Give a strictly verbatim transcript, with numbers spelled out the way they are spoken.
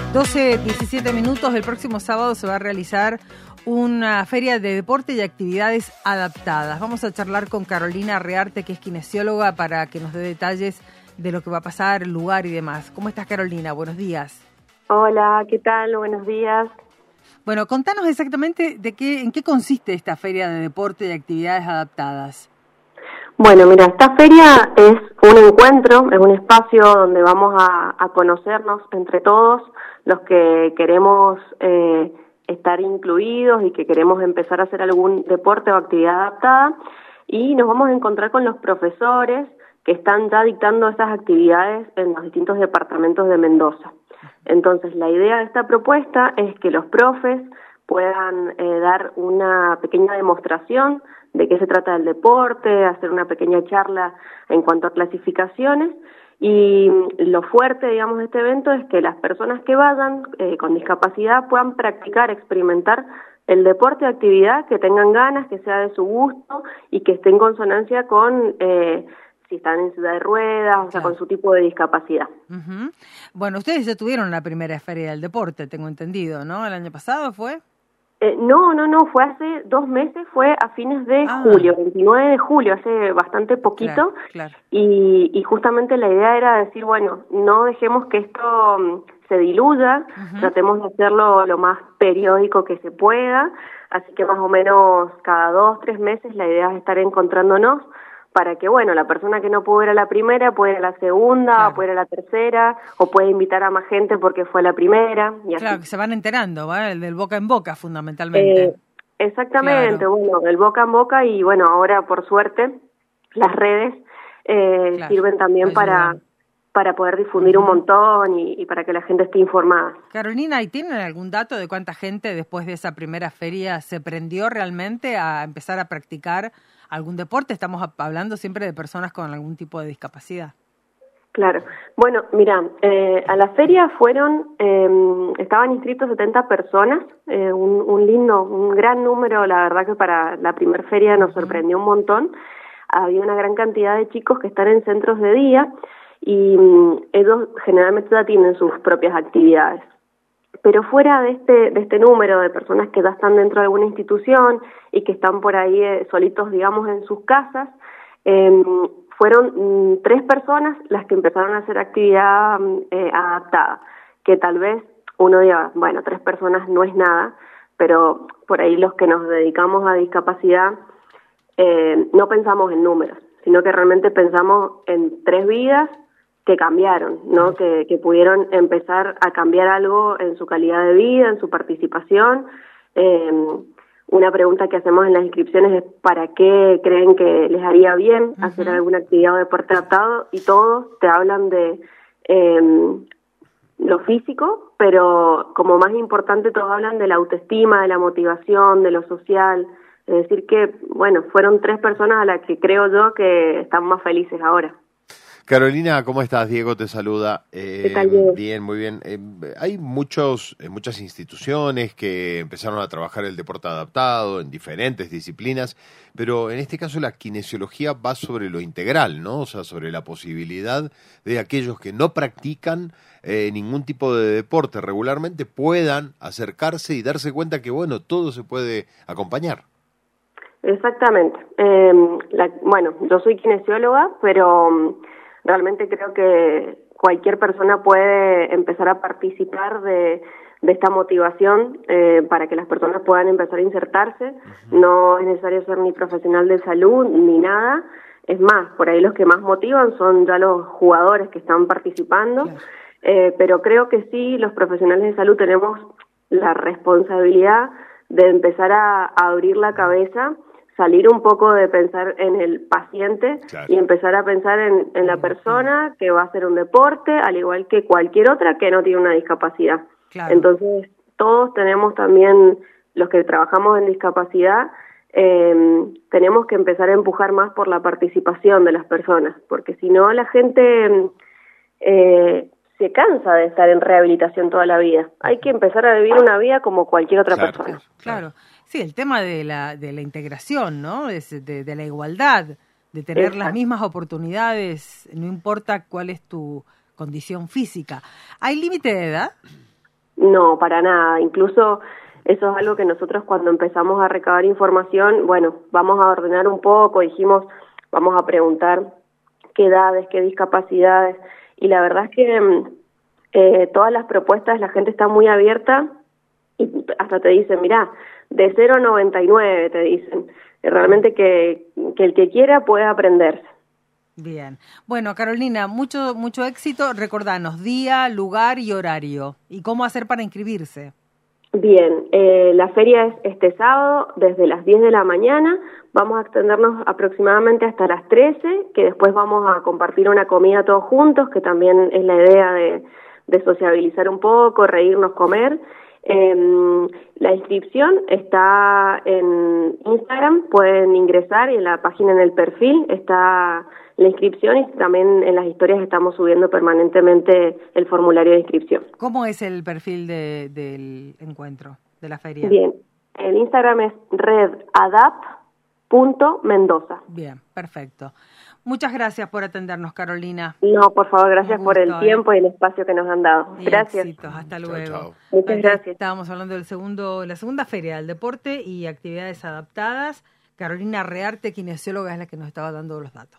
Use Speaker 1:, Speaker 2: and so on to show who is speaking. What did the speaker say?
Speaker 1: doce, diecisiete minutos. El próximo sábado se va a realizar una feria de deporte y actividades adaptadas. Vamos a charlar con Carolina Rearte, que es kinesióloga, para que nos dé detalles de lo que va a pasar, el lugar y demás. ¿Cómo estás, Carolina? Buenos días.
Speaker 2: Hola, ¿qué tal? Buenos días.
Speaker 1: Bueno, contanos exactamente de qué, en qué consiste esta feria de deporte y actividades adaptadas.
Speaker 2: Bueno, mira, esta feria es un encuentro, es un espacio donde vamos a, a conocernos entre todos los que queremos eh, estar incluidos y que queremos empezar a hacer algún deporte o actividad adaptada, y nos vamos a encontrar con los profesores que están ya dictando estas actividades en los distintos departamentos de Mendoza. Entonces, la idea de esta propuesta es que los profes puedan eh, dar una pequeña demostración de qué se trata el deporte, hacer una pequeña charla en cuanto a clasificaciones, y lo fuerte, digamos, de este evento es que las personas que vayan eh, con discapacidad puedan practicar, experimentar el deporte o actividad que tengan ganas, que sea de su gusto y que esté en consonancia con eh, si están en silla de ruedas, o sea, claro, con su tipo de discapacidad.
Speaker 1: Uh-huh. Bueno, ustedes ya tuvieron la primera feria del deporte, tengo entendido, ¿no? ¿El año pasado fue?
Speaker 2: Eh, no, no, no, fue hace dos meses, fue a fines de
Speaker 1: ah.
Speaker 2: julio, veintinueve de julio, hace bastante poquito,
Speaker 1: claro, claro.
Speaker 2: Y, y justamente la idea era decir, bueno, no dejemos que esto um, se diluya, uh-huh. Tratemos de hacerlo lo más periódico que se pueda, así que más o menos cada dos, tres meses la idea es estar encontrándonos para que, bueno, la persona que no pudo ir a la primera puede ir a la segunda, claro, puede ir a la tercera, o puede invitar a más gente porque fue la primera. Y así.
Speaker 1: Claro, que se van enterando, ¿va? El del boca en boca, fundamentalmente.
Speaker 2: Eh, exactamente,
Speaker 1: claro.
Speaker 2: Bueno, el boca en boca, y bueno, ahora por suerte las redes eh, claro, sirven también para, para poder difundir uh-huh. un montón y, y para que la gente esté informada.
Speaker 1: Carolina, ¿y tienen algún dato de cuánta gente después de esa primera feria se prendió realmente a empezar a practicar algún deporte? Estamos hablando siempre de personas con algún tipo de discapacidad.
Speaker 2: Claro. Bueno, mira, eh, a la feria fueron, eh, estaban inscritos setenta personas, eh, un, un lindo, un gran número, la verdad que para la primer feria nos sorprendió un montón. Había una gran cantidad de chicos que están en centros de día y um, ellos generalmente ya tienen sus propias actividades. Pero fuera de este de este número de personas que ya están dentro de alguna institución y que están por ahí eh, solitos, digamos, en sus casas, eh, fueron mm, tres personas las que empezaron a hacer actividad eh, adaptada, que tal vez uno diga, bueno, tres personas no es nada, pero por ahí los que nos dedicamos a discapacidad eh, no pensamos en números, sino que realmente pensamos en tres vidas que cambiaron, ¿no? Que, que pudieron empezar a cambiar algo en su calidad de vida, en su participación. Eh, una pregunta que hacemos en las inscripciones es ¿para qué creen que les haría bien uh-huh. hacer alguna actividad o deporte adaptado? Y todos te hablan de eh, lo físico, pero como más importante todos hablan de la autoestima, de la motivación, de lo social. Es decir que, bueno, fueron tres personas a las que creo yo que están más felices ahora.
Speaker 3: Carolina, ¿cómo estás? Diego te saluda.
Speaker 2: Eh, ¿Qué tal, Diego?
Speaker 3: Bien, muy bien. Eh, hay muchos, eh, muchas instituciones que empezaron a trabajar el deporte adaptado en diferentes disciplinas, pero en este caso la kinesiología va sobre lo integral, ¿no? O sea, sobre la posibilidad de aquellos que no practican eh, ningún tipo de deporte regularmente puedan acercarse y darse cuenta que, bueno, todo se puede acompañar.
Speaker 2: Exactamente. Eh, la, bueno, yo soy kinesióloga, pero realmente creo que cualquier persona puede empezar a participar de, de esta motivación eh, para que las personas puedan empezar a insertarse. Uh-huh. No es necesario ser ni profesional de salud ni nada. Es más, por ahí los que más motivan son ya los jugadores que están participando. Claro. Eh, pero creo que sí, los profesionales de salud tenemos la responsabilidad de empezar a, a abrir la cabeza, salir un poco de pensar en el paciente, claro, y empezar a pensar en, en la persona que va a hacer un deporte, al igual que cualquier otra que no tiene una discapacidad. Claro. Entonces, todos tenemos también, los que trabajamos en discapacidad, eh, tenemos que empezar a empujar más por la participación de las personas, porque si no la gente eh, se cansa de estar en rehabilitación toda la vida. Hay que empezar a vivir una vida como cualquier otra
Speaker 1: claro,
Speaker 2: persona.
Speaker 1: Claro. Sí, el tema de la de la integración, ¿no? Es de, de la igualdad, de tener Exacto. las mismas oportunidades, no importa cuál es tu condición física. ¿Hay límite de edad?
Speaker 2: No, para nada. Incluso eso es algo que nosotros cuando empezamos a recabar información, bueno, vamos a ordenar un poco, dijimos, vamos a preguntar qué edades, qué discapacidades, y la verdad es que eh, todas las propuestas la gente está muy abierta y hasta te dicen, mirá, de cero a noventa y nueve te dicen, realmente que, que el que quiera puede aprenderse.
Speaker 1: Bien. Bueno, Carolina, mucho mucho éxito. Recordanos día, lugar y horario. ¿Y cómo hacer para inscribirse?
Speaker 2: Bien, eh, la feria es este sábado desde las diez de la mañana. Vamos a extendernos aproximadamente hasta las trece, que después vamos a compartir una comida todos juntos, que también es la idea de, de sociabilizar un poco, reírnos, comer. Eh, la inscripción está en Instagram, pueden ingresar y en la página, en el perfil, está la inscripción y también en las historias estamos subiendo permanentemente el formulario de inscripción.
Speaker 1: ¿Cómo es el perfil de, del encuentro, de la feria?
Speaker 2: Bien, el Instagram es redadap punto mendoza.
Speaker 1: Bien, perfecto. Muchas gracias por atendernos, Carolina.
Speaker 2: No, por favor, gracias
Speaker 1: gusto,
Speaker 2: por el
Speaker 1: eh.
Speaker 2: tiempo y el espacio que nos han dado.
Speaker 1: Y
Speaker 2: gracias.
Speaker 1: Éxitos. Hasta luego.
Speaker 3: Chao, chao.
Speaker 2: Muchas gracias.
Speaker 1: Estábamos hablando del segundo, la segunda feria del deporte y actividades adaptadas. Carolina Rearte, kinesióloga, es la que nos estaba dando los datos.